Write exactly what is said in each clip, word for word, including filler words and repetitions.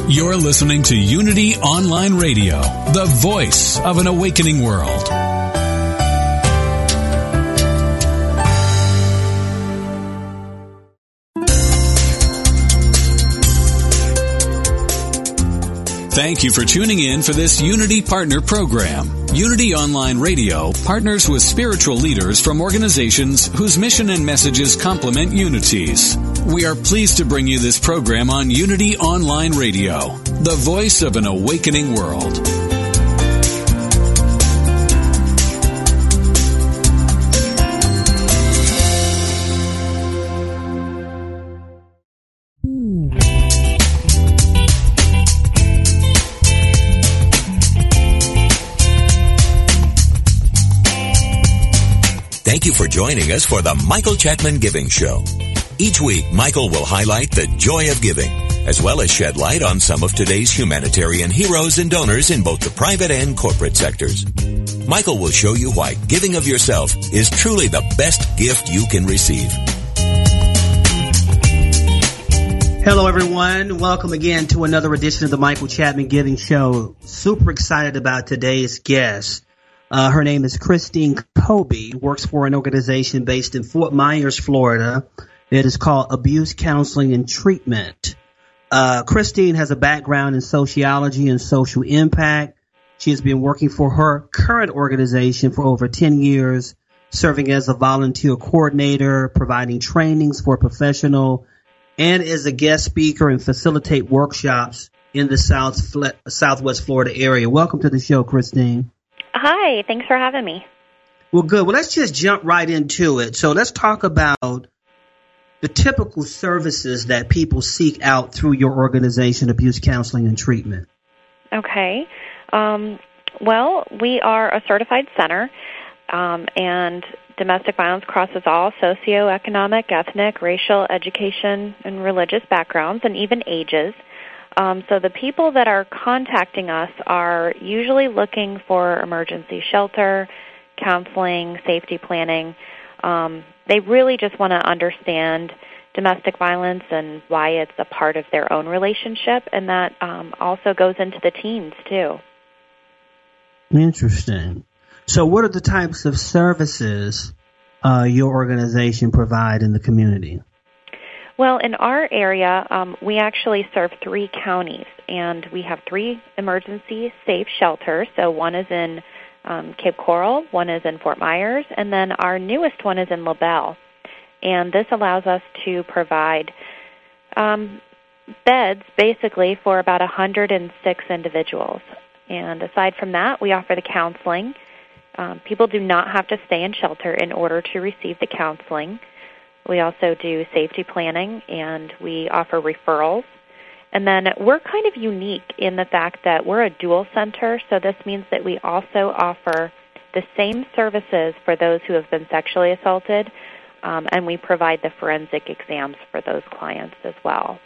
You're listening to Unity Online Radio, the voice of an awakening world. Thank you for tuning in for this Unity Partner Program. Unity Online Radio partners with spiritual leaders from organizations whose mission and messages complement Unity's. We are pleased to bring you this program on Unity Online Radio, the voice of an awakening world. Thank you for joining us for the Michael Chapman Giving Show. Each week, Michael will highlight the joy of giving, as well as shed light on some of today's humanitarian heroes and donors in both the private and corporate sectors. Michael will show you why giving of yourself is truly the best gift you can receive. Hello, everyone. Welcome again to another edition of the Michael Chapman Giving Show. Super excited about today's guest. Uh, her name is Christine Kobe, works for an organization based in Fort Myers, Florida. It is called Abuse Counseling and Treatment. Uh, Christine has a background in sociology and social impact. She has been working for her current organization for over ten years, serving as a volunteer coordinator, providing trainings for professional, and is a guest speaker and facilitate workshops in the South Southwest Florida area. Welcome to the show, Christine. Hi, thanks for having me. Well, good. Well, let's just jump right into it. So let's talk about the typical services that people seek out through your organization, Abuse Counseling and Treatment. Okay. Um, well, we are a certified center, um, and domestic violence crosses all socioeconomic, ethnic, racial, education, and religious backgrounds, and even ages. Um, so the people that are contacting us are usually looking for emergency shelter, counseling, safety planning. Um, they really just want to understand domestic violence and why it's a part of their own relationship, and that um, also goes into the teens, too. Interesting. So what are the types of services uh, your organization provide in the community? Well, in our area, um, we actually serve three counties, and we have three emergency safe shelters. So one is in um, Cape Coral, one is in Fort Myers, and then our newest one is in LaBelle. And this allows us to provide um, beds, basically, for about one hundred six individuals. And aside from that, we offer the counseling. Um, people do not have to stay in shelter in order to receive the counseling. We also do safety planning, and we offer referrals. And then we're kind of unique in the fact that we're a dual center, so this means that we also offer the same services for those who have been sexually assaulted, um, and we provide the forensic exams for those clients as well.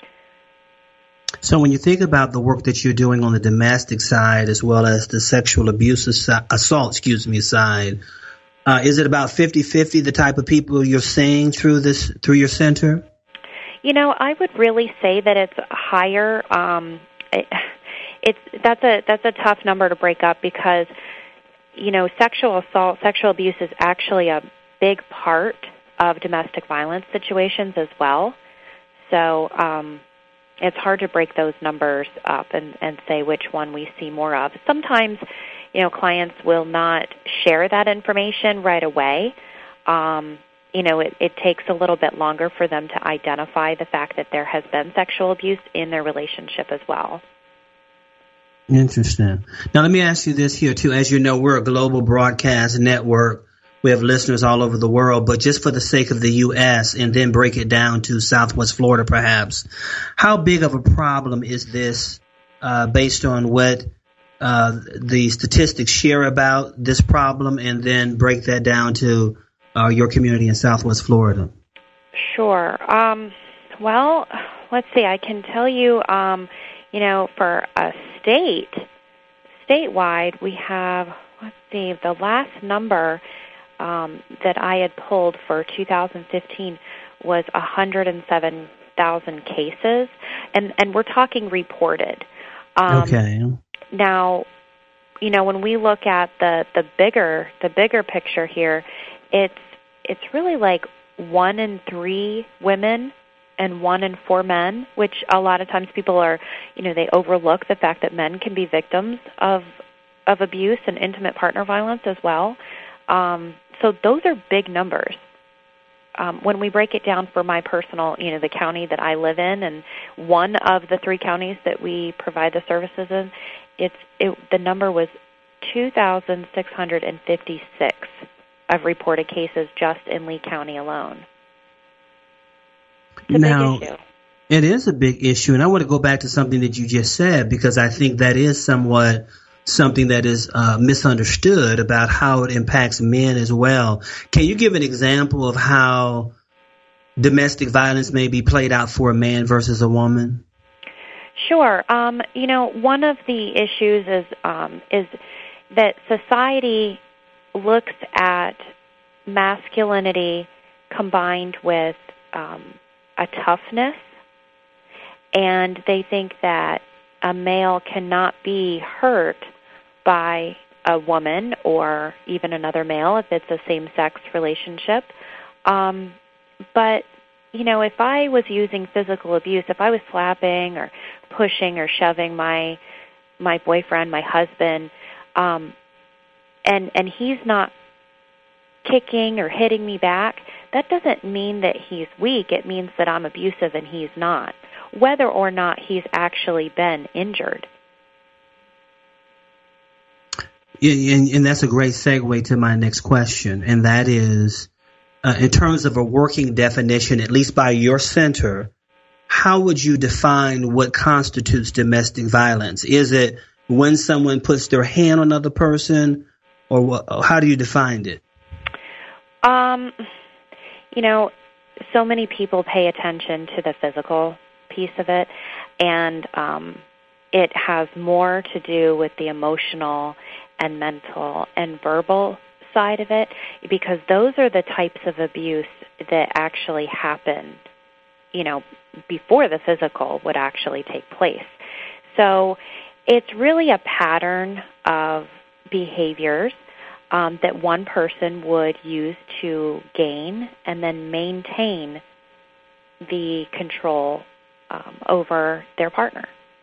So when you think about the work that you're doing on the domestic side as well as the sexual abuse assault, excuse me, side, Uh, is it about fifty-fifty the type of people you're seeing through this through your center? You know, I would really say that it's higher. Um, it, it's that's a that's a tough number to break up because, you know, sexual assault, sexual abuse is actually a big part of domestic violence situations as well. So um, it's hard to break those numbers up and, and say which one we see more of. Sometimes, you know, clients will not share that information right away. Um, you know, it, it takes a little bit longer for them to identify the fact that there has been sexual abuse in their relationship as well. Interesting. Now, let me ask you this here, too. As you know, we're a global broadcast network. We have listeners all over the world, but just for the sake of the U S and then break it down to Southwest Florida, perhaps, how big of a problem is this uh, based on what uh, the statistics share about this problem, and then break that down to uh, your community in Southwest Florida? Sure. Um, well, let's see. I can tell you, um, you know, for a state, statewide, we have, let's see, the last number um, that I had pulled for two thousand fifteen was one hundred seven thousand cases. and and we're talking reported. Um, okay. Now, you know, when we look at the, the bigger the bigger picture here, it's it's really like one in three women and one in four men, which a lot of times people are, you know, they overlook the fact that men can be victims of of abuse and intimate partner violence as well. Um, so those are big numbers. Um, when we break it down for my personal, you know, the county that I live in, and one of the three counties that we provide the services in, it's it, the number was two thousand six hundred fifty-six of reported cases just in Lee County alone. It's a now, big issue. It is a big issue, and I want to go back to something that you just said, because I think that is somewhat something that is uh, misunderstood about how it impacts men as well. Can you give an example of how domestic violence may be played out for a man versus a woman? Sure. Um, you know, one of the issues is um, is that society looks at masculinity combined with um, a toughness, and they think that a male cannot be hurt by a woman or even another male if it's a same-sex relationship. Um, but, you know, if I was using physical abuse, if I was slapping or pushing or shoving my my boyfriend, my husband, um, and and he's not kicking or hitting me back, that doesn't mean that he's weak. It means that I'm abusive and he's not, whether or not he's actually been injured. And, and that's a great segue to my next question, and that is, uh, in terms of a working definition, at least by your center, how would you define what constitutes domestic violence? Is it when someone puts their hand on another person, or what, how do you define it? Um, you know, so many people pay attention to the physical piece of it, and um, it has more to do with the emotional and mental and verbal side of it, because those are the types of abuse that actually happen, you know, before the physical would actually take place. So it's really a pattern of behaviors um, that one person would use to gain and then maintain the control um, over their partner.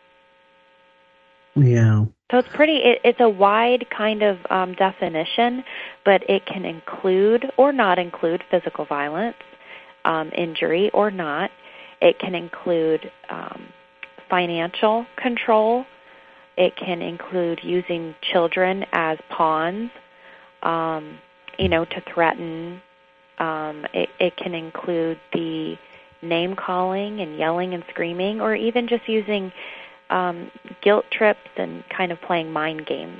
Yeah. So it's pretty, it, it's a wide kind of um, definition, but it can include or not include physical violence, um, injury or not. It can include um, financial control. It can include using children as pawns, um, you know, to threaten. Um, it, it can include the name-calling and yelling and screaming, or even just using Um, guilt trips and kind of playing mind games.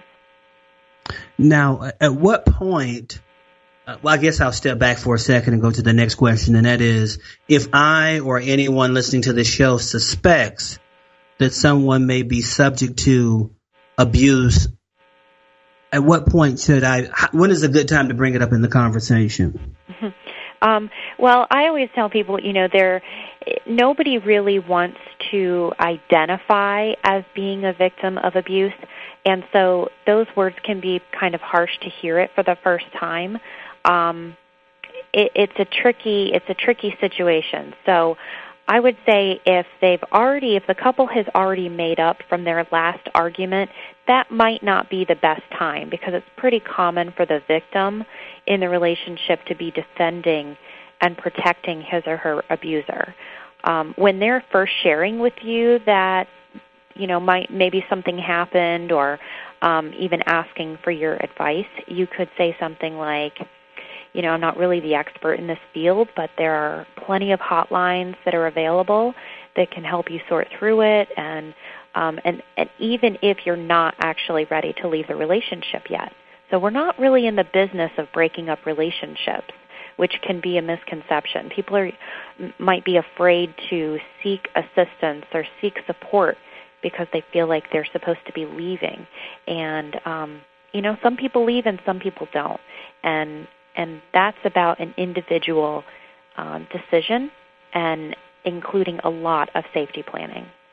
Now, at what point, uh, well, I guess I'll step back for a second and go to the next question, and that is, if I or anyone listening to this show suspects that someone may be subject to abuse, at what point should I, when is a good time to bring it up in the conversation? Um, well, I always tell people, you know, there, nobody really wants to identify as being a victim of abuse, and so those words can be kind of harsh to hear it for the first time. Um, it, it's a tricky, it's a tricky situation. So I would say if they've already, if the couple has already made up from their last argument, that might not be the best time, because it's pretty common for the victim in the relationship to be defending and protecting his or her abuser. Um, when they're first sharing with you that, you know, might maybe something happened, or um, even asking for your advice, you could say something like, you know, I'm not really the expert in this field, but there are plenty of hotlines that are available that can help you sort through it, and um, and, and even if you're not actually ready to leave the relationship yet. So we're not really in the business of breaking up relationships, which can be a misconception. People are might be afraid to seek assistance or seek support because they feel like they're supposed to be leaving. And, um, you know, some people leave and some people don't. And and that's about an individual um, decision, and including a lot of safety planning.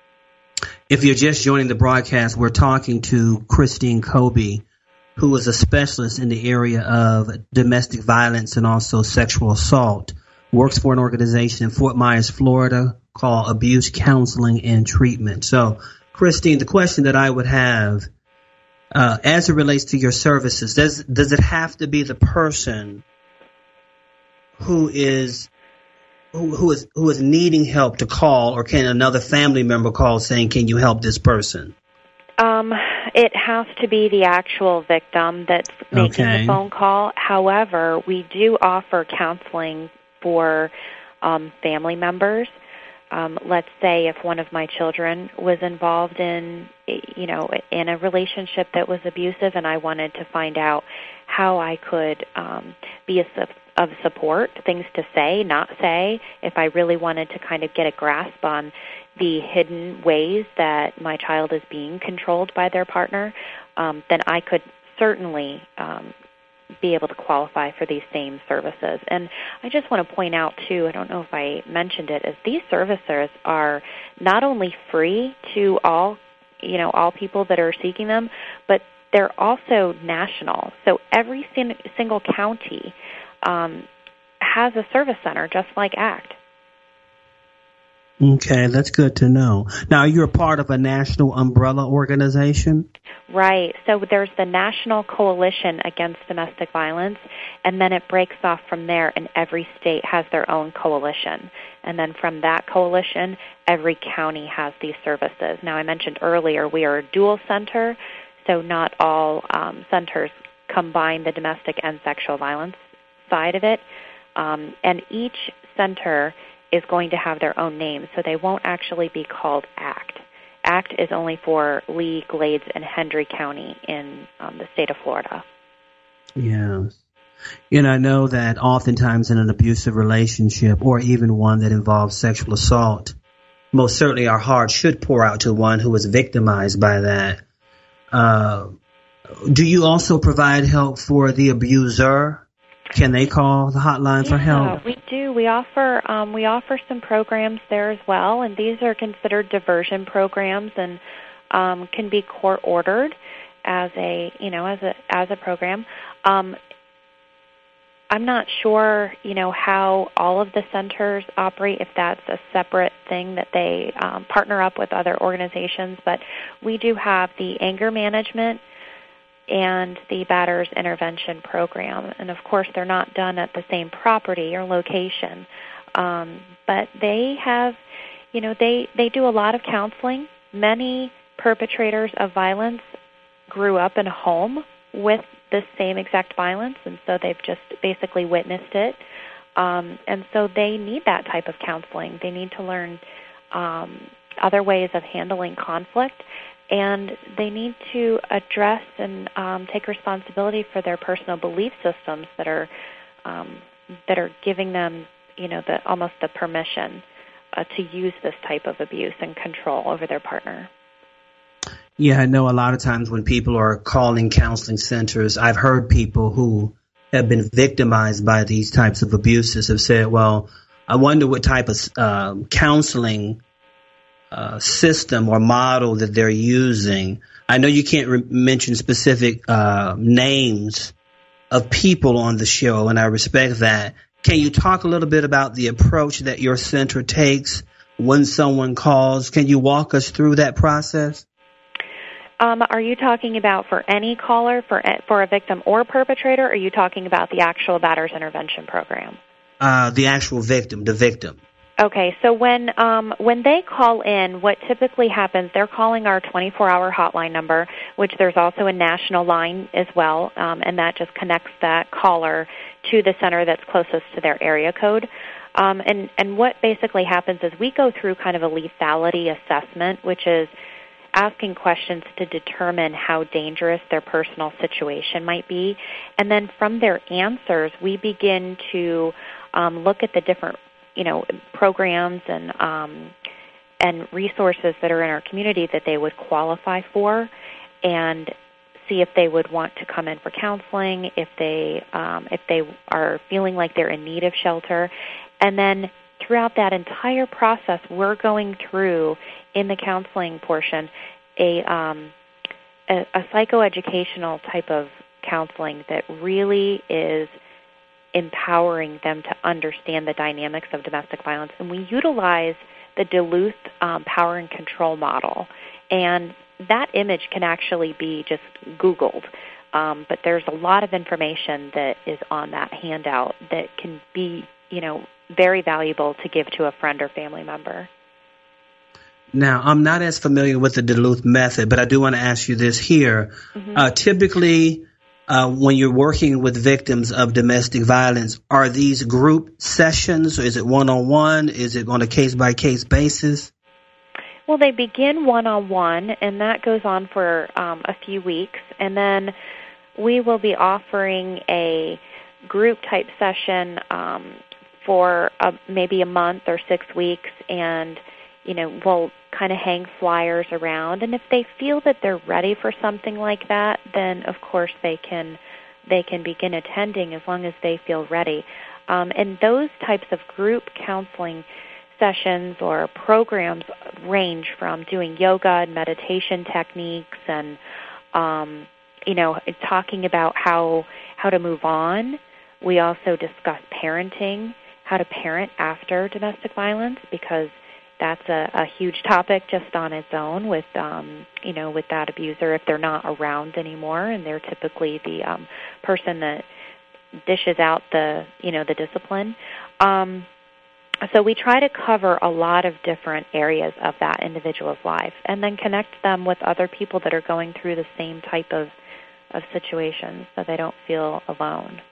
If you're just joining the broadcast, we're talking to Christine Kobe, who is a specialist in the area of domestic violence and also sexual assault, works for an organization in Fort Myers, Florida called Abuse Counseling and Treatment. So, Christine, the question that I would have, uh, as it relates to your services, does does it have to be the person who is who, who is who is needing help to call, or can another family member call saying, "Can you help this person"? Um, it has to be the actual victim that's making Okay. the phone call. However, we do offer counseling for um, family members. Um, let's say if one of my children was involved in, you know, in a relationship that was abusive, and I wanted to find out how I could um, be a, of support, things to say, not say, if I really wanted to kind of get a grasp on the hidden ways that my child is being controlled by their partner, um, then I could certainly um, be able to qualify for these same services. And I just want to point out, too, I don't know if I mentioned it, is these services are not only free to all, you know, all people that are seeking them, but they're also national. So every sin- single county um, has a service center just like ACT. Okay, that's good to know. Now, you're a part of a national umbrella organization? Right. So there's the National Coalition Against Domestic Violence, and then it breaks off from there, and every state has their own coalition. And then from that coalition, every county has these services. Now, I mentioned earlier we are a dual center, so not all um, centers combine the domestic and sexual violence side of it. Um, and each center is going to have their own name, so they won't actually be called ACT. ACT is only for Lee, Glades, and Hendry County in um, the state of Florida. Yes. And I know that oftentimes in an abusive relationship, or even one that involves sexual assault, most certainly our heart should pour out to one who was victimized by that. Uh, do you also provide help for the abuser? Can they call the hotline for Yeah, help? we do. We offer um, we offer some programs there as well, and these are considered diversion programs and um, can be court ordered as a you know as a as a program. Um, I'm not sure you know how all of the centers operate, if that's a separate thing that they um, partner up with other organizations, but we do have the anger management and the batter's intervention program. And, of course, they're not done at the same property or location. Um, but they have, you know, they, they do a lot of counseling. Many perpetrators of violence grew up in a home with this same exact violence, and so they've just basically witnessed it. Um, and so they need that type of counseling. They need to learn um, other ways of handling conflict. And they need to address and um, take responsibility for their personal belief systems that are um, that are giving them, you know, the almost the permission uh, to use this type of abuse and control over their partner. Yeah, I know a lot of times when people are calling counseling centers, I've heard people who have been victimized by these types of abuses have said, well, I wonder what type of um, counseling Uh, system or model that they're using. I know you can't re- mention specific uh, names of people on the show, and I respect that. Can you talk a little bit about the approach that your center takes when someone calls? Can you walk us through that process? Um, are you talking about for any caller, for for a victim or perpetrator, or are you talking about the actual batter's intervention program? Uh, the actual victim, the victim. Okay, so when um, when they call in, what typically happens, they're calling our twenty-four hour hotline number, which there's also a national line as well, um, and that just connects that caller to the center that's closest to their area code. Um, and, and what basically happens is we go through kind of a lethality assessment, which is asking questions to determine how dangerous their personal situation might be. And then from their answers, we begin to um, look at the different you know, programs and um, and resources that are in our community that they would qualify for, and see if they would want to come in for counseling, if they um, if they are feeling like they're in need of shelter, and then throughout that entire process, we're going through, in the counseling portion, a, um, a, a psychoeducational type of counseling that really is empowering them to understand the dynamics of domestic violence. And we utilize the Duluth um, power and control model. And that image can actually be just Googled. Um, but there's a lot of information that is on that handout that can be, you know, very valuable to give to a friend or family member. Now, I'm not as familiar with the Duluth method, but I do want to ask you this here. Mm-hmm. Uh, typically, uh, when you're working with victims of domestic violence, are these group sessions? Or is it one-on-one? Is it on a case-by-case basis? Well, they begin one-on-one, and that goes on for um, a few weeks. And then we will be offering a group-type session um, for a, maybe a month or six weeks, and, you know, we'll kind of hang flyers around. And if they feel that they're ready for something like that, then, of course, they can they can begin attending as long as they feel ready. Um, and those types of group counseling sessions or programs range from doing yoga and meditation techniques and, um, you know, talking about how how to move on. We also discuss parenting, how to parent after domestic violence, because that's a, a huge topic just on its own with, um, you know, with that abuser if they're not around anymore, and they're typically the um, person that dishes out the, you know, the discipline. Um, So we try to cover a lot of different areas of that individual's life and then connect them with other people that are going through the same type of, of situations so they don't feel alone.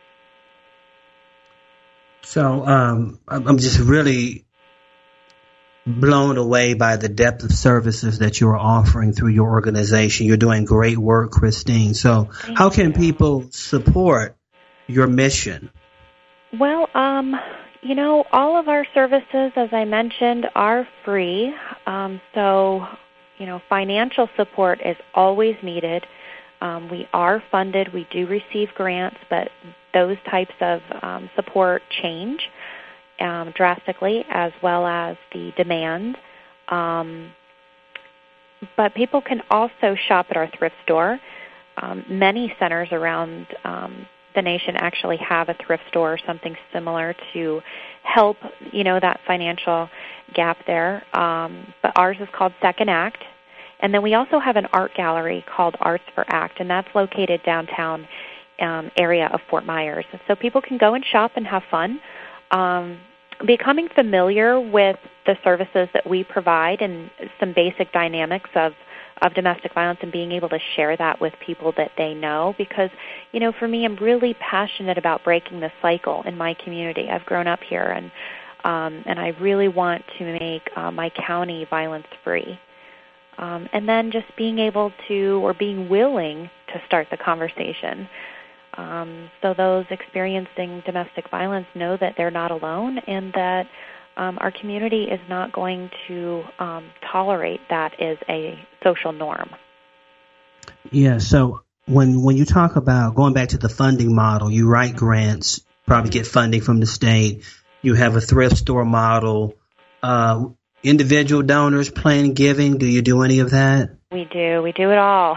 So um, I'm just really blown away by the depth of services that you're offering through your organization. You're doing great work, Christine. So Thank how can you. people support your mission? Well, um... You know, all of our services, as I mentioned, are free. Um, so, you know, financial support is always needed. Um, we are funded. We do receive grants, but those types of um, support change um, drastically, as well as the demand. Um, but people can also shop at our thrift store. Um, many centers around um the nation actually have a thrift store or something similar to help, you know, that financial gap there. Um, but ours is called Second Act. And then we also have an art gallery called Arts for Act, and that's located downtown um, area of Fort Myers. So people can go and shop and have fun. Um, becoming familiar with the services that we provide and some basic dynamics of of domestic violence and being able to share that with people that they know, because, you know, for me, I'm really passionate about breaking the cycle in my community. I've grown up here, and um, and I really want to make uh, my county violence-free. Um, and then just being able to, or being willing to start the conversation. Um, so those experiencing domestic violence know that they're not alone, and that Um, our community is not going to um, tolerate that as a social norm. Yeah, so when when you talk about going back to the funding model, you write grants, probably get funding from the state. You have a thrift store model. Uh, individual donors, planned giving, do you do any of that? We do. We do it all.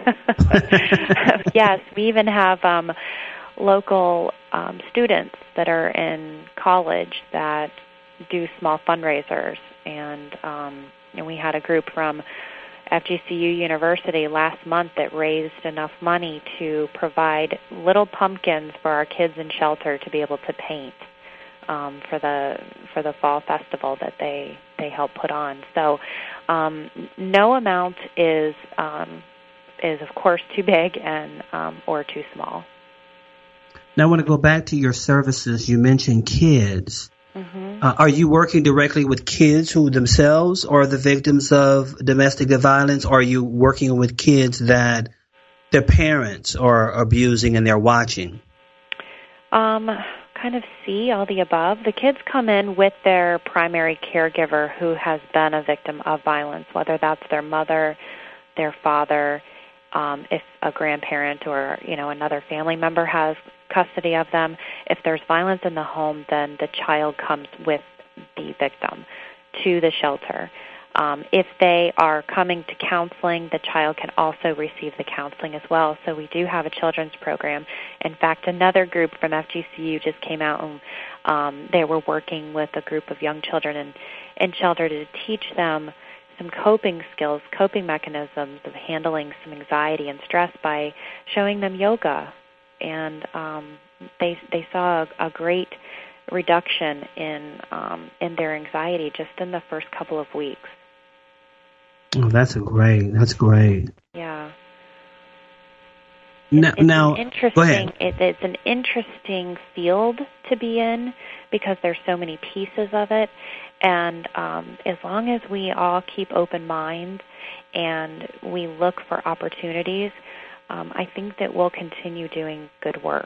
Yes, we even have um, local um, students that are in college that do small fundraisers, and um, and we had a group from F G C U University last month that raised enough money to provide little pumpkins for our kids in shelter to be able to paint um, for the for the fall festival that they they help put on. So um, no amount is um, is of course too big and um, or too small. Now I want to go back to your services. You mentioned kids. Mm-hmm. Uh, are you working directly with kids who themselves are the victims of domestic violence, or are you working with kids that their parents are abusing and they're watching? Um, kind of see all the above. The kids come in with their primary caregiver who has been a victim of violence, whether that's their mother, their father, um, if a grandparent or, you know, another family member has custody of them. If there's violence in the home, then the child comes with the victim to the shelter. Um, if they are coming to counseling, the child can also receive the counseling as well. So we do have a children's program. In fact, another group from F G C U just came out, and um, they were working with a group of young children in, in shelter to teach them some coping skills, coping mechanisms of handling some anxiety and stress by showing them yoga. And um, they they saw a, a great reduction in um, in their anxiety just in the first couple of weeks. Oh, that's a great. That's great. Yeah. Now, it's now interesting. go ahead. It, it's an interesting field to be in because there's so many pieces of it, and um, as long as we all keep open minds and we look for opportunities, um, I think that we'll continue doing good work.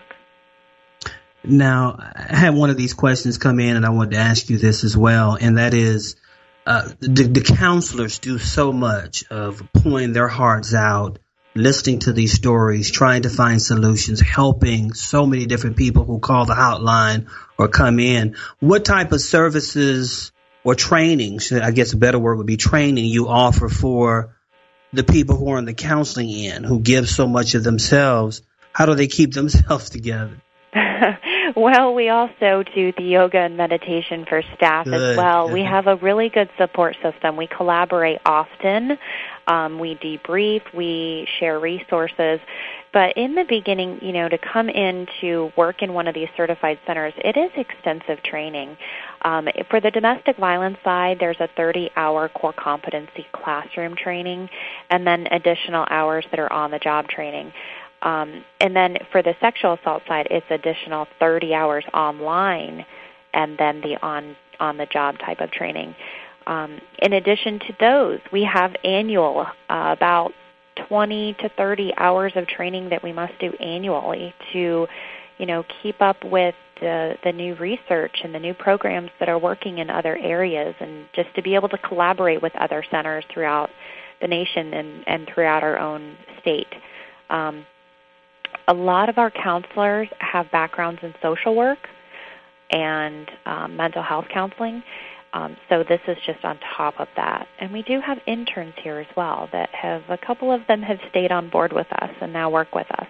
Now, I had one of these questions come in, and I wanted to ask you this as well, and that is, uh, the, the counselors do so much of pouring their hearts out, listening to these stories, trying to find solutions, helping so many different people who call the hotline or come in. What type of services or training, I guess a better word would be training, you offer for the people who are in the counseling end, who give so much of themselves? How do they keep themselves together? Well, we also do the yoga and meditation for staff Good. as well. We have a really good support system. We collaborate often. Um, we debrief. We share resources. But in the beginning, you know, to come in to work in one of these certified centers, it is extensive training. Um, for the domestic violence side, there's a thirty-hour core competency classroom training, and then additional hours that are on-the-job training. Um, and then for the sexual assault side, it's additional thirty hours online, and then the on on the job type of training. Um, in addition to those, we have annual uh, about twenty to thirty hours of training that we must do annually to, you know, keep up with the the new research and the new programs that are working in other areas, and just to be able to collaborate with other centers throughout the nation and, and throughout our own state. Um, A lot of our counselors have backgrounds in social work and um, mental health counseling, um, so this is just on top of that. And we do have interns here as well that have, a couple of them have stayed on board with us and now work with us.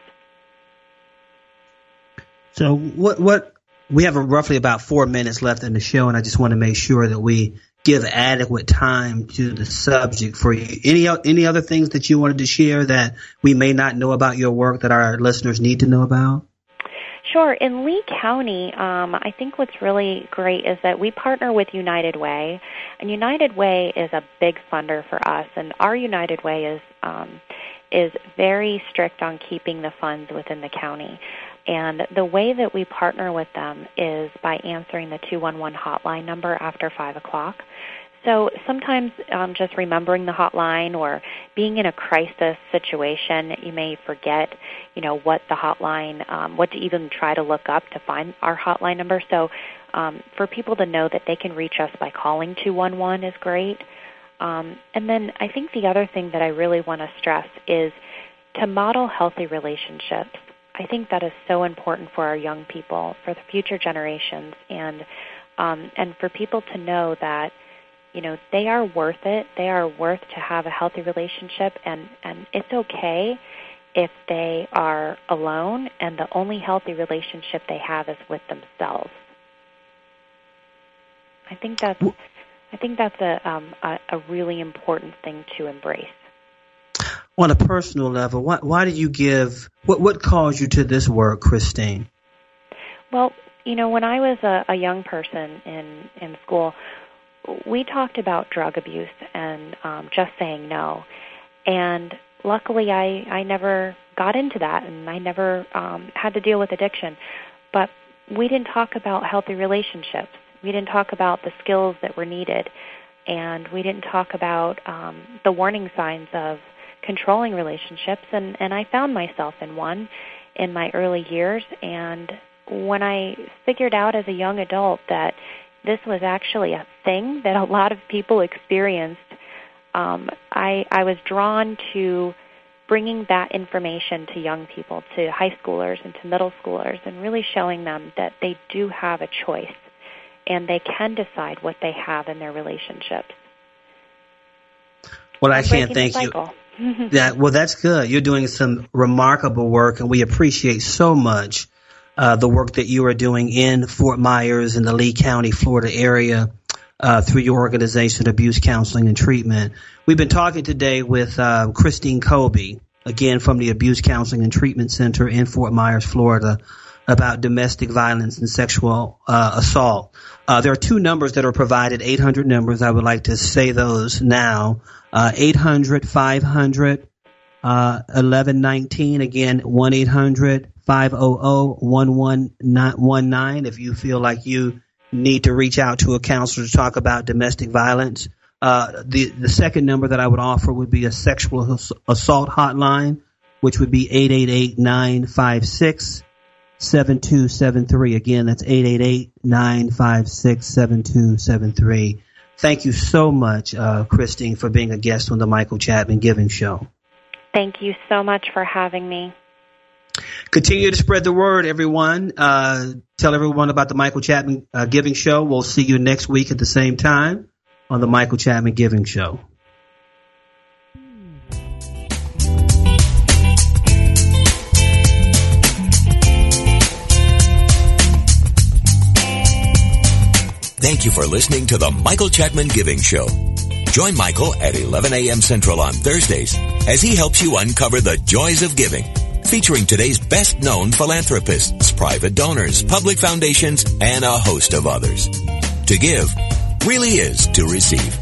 So what, what we have roughly about four minutes left in the show, and I just want to make sure that we give adequate time to the subject for you. Any any other things that you wanted to share that we may not know about your work that our listeners need to know about? Sure. In Lee County, um, I think what's really great is that we partner with United Way, and United Way is a big funder for us, and our United Way is um, is very strict on keeping the funds within the county. And the way that we partner with them is by answering the two one one hotline number after five o'clock. So sometimes um, just remembering the hotline or being in a crisis situation, you may forget, you know, what the hotline, um, what to even try to look up to find our hotline number. So um, for people to know that they can reach us by calling two one one is great. Um, and then I think the other thing that I really want to stress is to model healthy relationships. I think that is so important for our young people, for the future generations, and um, and for people to know that, you know, they are worth it. They are worth to have a healthy relationship, and, and it's okay if they are alone and the only healthy relationship they have is with themselves. I think that's I think that's a um, a, a really important thing to embrace. On a personal level, why, why did you give, what, what caused you to this work, Christine? Well, you know, when I was a, a young person in, in school, we talked about drug abuse and um, just saying no. And luckily, I, I never got into that, and I never um, had to deal with addiction. But we didn't talk about healthy relationships. We didn't talk about the skills that were needed. And we didn't talk about um, the warning signs of controlling relationships, and, and I found myself in one in my early years. And when I figured out as a young adult that this was actually a thing that a lot of people experienced, um, I, I was drawn to bringing that information to young people, to high schoolers and to middle schoolers, and really showing them that they do have a choice. and they can decide what they have in their relationships. Well, I I'm can't breaking thank the you. That, well, that's good. You're doing some remarkable work, and we appreciate so much uh, the work that you are doing in Fort Myers and the Lee County, Florida area uh, through your organization, Abuse Counseling and Treatment. We've been talking today with uh, Christine Colby, again from the Abuse Counseling and Treatment Center in Fort Myers, Florida, about domestic violence and sexual uh, assault. Uh, there are two numbers that are provided, eight hundred numbers. I would like to say those now. Uh, eight hundred, five hundred, eleven nineteen. Again, one eight hundred, five hundred, one one one nine. If you feel like you need to reach out to a counselor to talk about domestic violence. Uh, the, the second number that I would offer would be a sexual assault hotline, which would be eight eight eight, nine five six, seven two seven three. Again, that's eight eight eight, nine five six, seven two seven three. Thank you so much, uh, Christine, for being a guest on the Michael Chapman Giving Show. Thank you so much for having me. Continue to spread the word, everyone. Uh, tell everyone about the Michael Chapman uh, Giving Show. We'll see you next week at the same time on the Michael Chapman Giving Show. Thank you for listening to the Michael Chapman Giving Show. Join Michael at eleven a.m. Central on Thursdays as he helps you uncover the joys of giving, featuring today's best-known philanthropists, private donors, public foundations, and a host of others. To give really is to receive.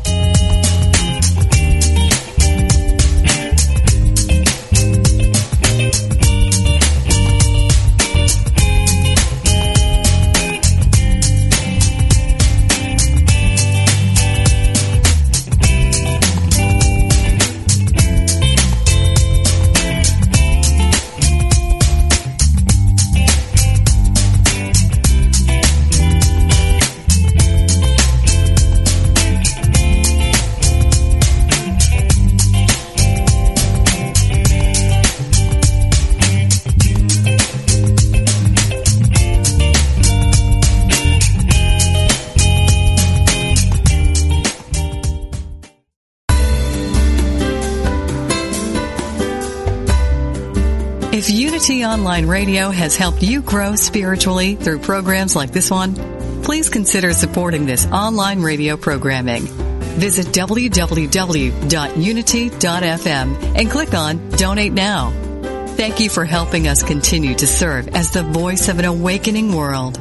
If Unity Online Radio has helped you grow spiritually through programs like this one, please consider supporting this online radio programming. Visit w w w dot unity dot f m and click on Donate Now. Thank you for helping us continue to serve as the voice of an awakening world.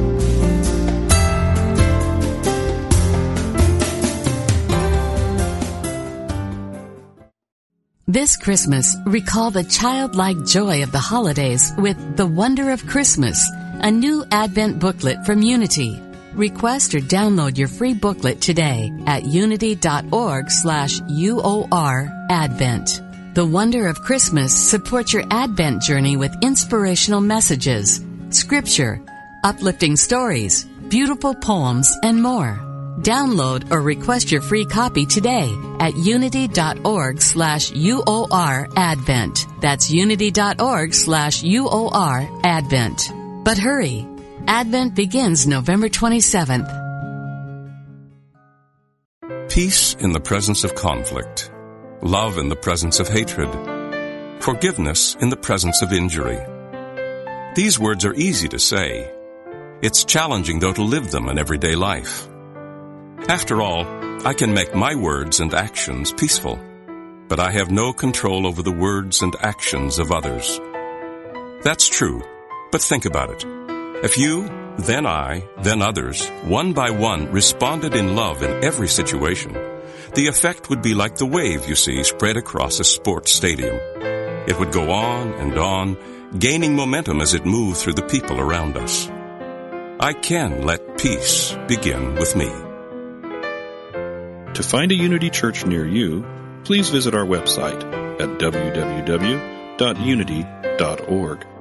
This Christmas, recall the childlike joy of the holidays with The Wonder of Christmas, a new Advent booklet from Unity. Request or download your free booklet today at unity.org slash UOR Advent. The Wonder of Christmas supports your Advent journey with inspirational messages, scripture, uplifting stories, beautiful poems, and more. Download or request your free copy today at unity.org slash UOR Advent. That's unity.org slash UOR Advent. But hurry! Advent begins November twenty-seventh. Peace in the presence of conflict. Love in the presence of hatred. Forgiveness in the presence of injury. These words are easy to say. It's challenging, though, to live them in everyday life. After all, I can make my words and actions peaceful, but I have no control over the words and actions of others. That's true, but think about it. If you, then I, then others, one by one, responded in love in every situation, the effect would be like the wave you see spread across a sports stadium. It would go on and on, gaining momentum as it moved through the people around us. I can let peace begin with me. To find a Unity Church near you, please visit our website at w w w dot unity dot org.